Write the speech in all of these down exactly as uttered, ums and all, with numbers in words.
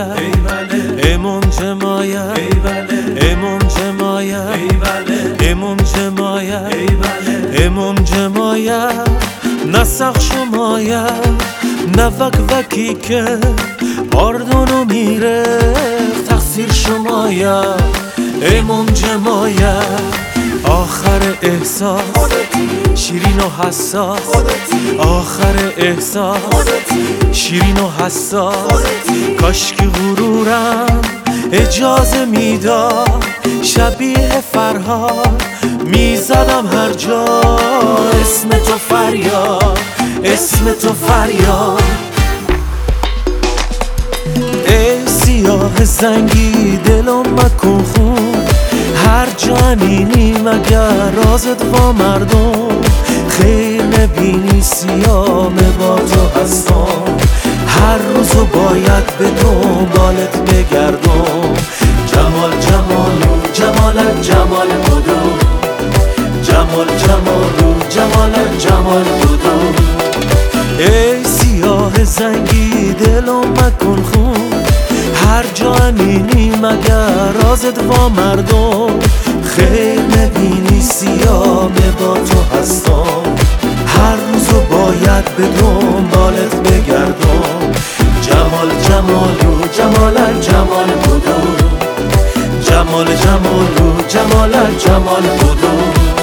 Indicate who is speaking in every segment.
Speaker 1: امام جمایه امام جمایه امام جمایه امام جمایه نسخ شمایه نوک وکی که آردانو میره تقصیر شمایه امام جمایه آخر احساس شیرین و حساس آخر احساس شیرین و حساس کاش که غرورم اجازه میداد شبیه فرهاد میزدم هر جا اسم تو فریاد اسم تو فریاد ای سیاه زنگی دلم مکن خون هر جانینی مگر رازت با مردم خیر نبینی سیام با تو هستم هر روزو باید به دنبالت بگردم جمال جمالو جمالت جمال بودو جمال جمالو جمالت جمال بودو ای سیاه زنگی دلم مکن خون هر جانینی مگر رازت با مردم خیر نبینی سیامه با تو هستم هر روزو باید به دنبالت بگردم جمال جمالو جمالت جمال بودو جمال جمالو جمالت جمال بودو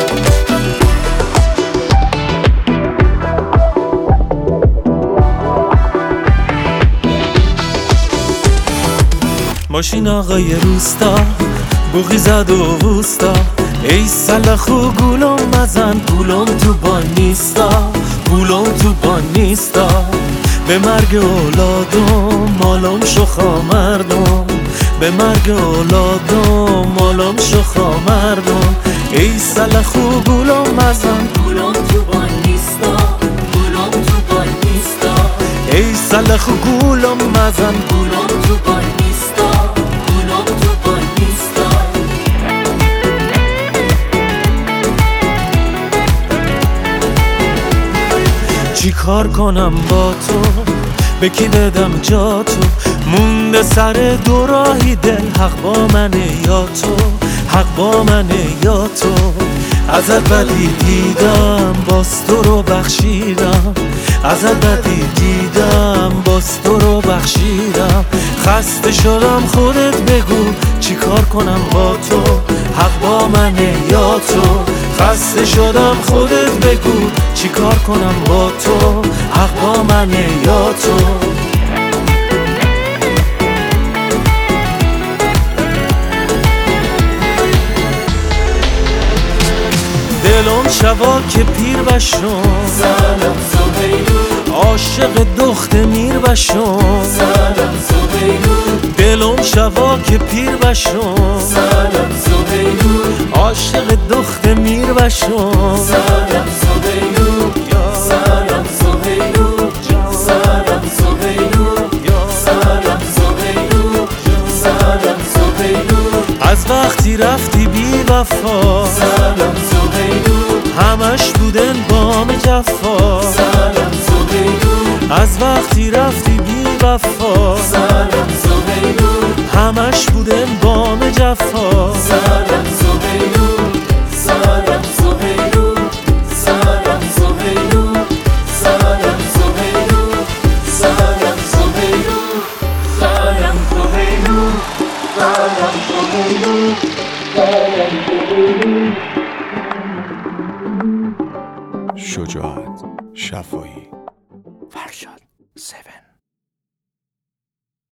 Speaker 1: ماشین آقای روستا بوغی زد و وستا ای سلخو گولم مزن پولم تو بان نیستا پولم تو بان نیستا به مرگ اولادم مالم شخا مردم به مرگ اولادم مالم شخا مردم ای سلخو گولم مزن
Speaker 2: پولم تو بان نیستا پولم تو بان نیستا
Speaker 1: ای سلخو گولم مزن
Speaker 2: پولم تو بان نیستا پولم تو بان نیستا
Speaker 1: چی کار کنم با تو به کی بدم جا تو مونده سر دو راهی دل حق با منه یا تو حق با منه یا تو ازت بدی دیدم باز تو رو بخشیدم ازت بدی دیدم باز تو رو بخشیدم خسته شدم خودت بگو چی کار کنم با تو حق با منه یا تو خسته شدم خودت بگو چی کار کنم با تو حق با منه یا تو دلم شبا که پیر بشم
Speaker 2: سلام زبیدو
Speaker 1: عاشق دخت میر بشم
Speaker 2: سلام زبیدو
Speaker 1: دلم شبا که پیر بشم
Speaker 2: سلام زبیدو
Speaker 1: عاشق دخت میر بشم
Speaker 2: سلام زبیدو سلام زبیدو سلام زبیدو سلام زبیدو سلام زبیدو
Speaker 1: از وقتی رفتی بی وفا
Speaker 2: سلام زبیدو
Speaker 1: همش بودن بام جفا
Speaker 2: سلام زبیدو
Speaker 1: از وقتی رفتی بی وفا
Speaker 2: سلام زبیدو
Speaker 1: همش بودن بام جفا
Speaker 2: سلام زبیدو سلام زبیدو سلام زبیدو سلام زبیدو سلام زبیدو سلام زبیدو سلام زبیدو سلام زبیدو
Speaker 3: شجاعت شفایی